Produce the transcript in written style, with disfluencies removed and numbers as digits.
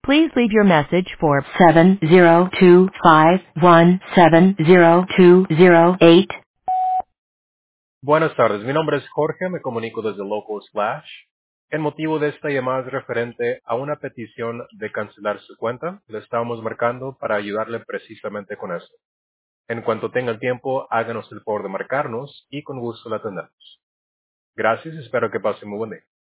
Please leave your message for 70251702008. Buenas tardes, mi nombre es Jorge, me comunico desde Local Slash. El motivo de esta llamada es referente a una petición de cancelar su cuenta. Le estamos marcando para ayudarle precisamente con eso. En cuanto tenga el tiempo, háganos el favor de marcarnos y con gusto la atendemos. Gracias, espero que pase muy buen día.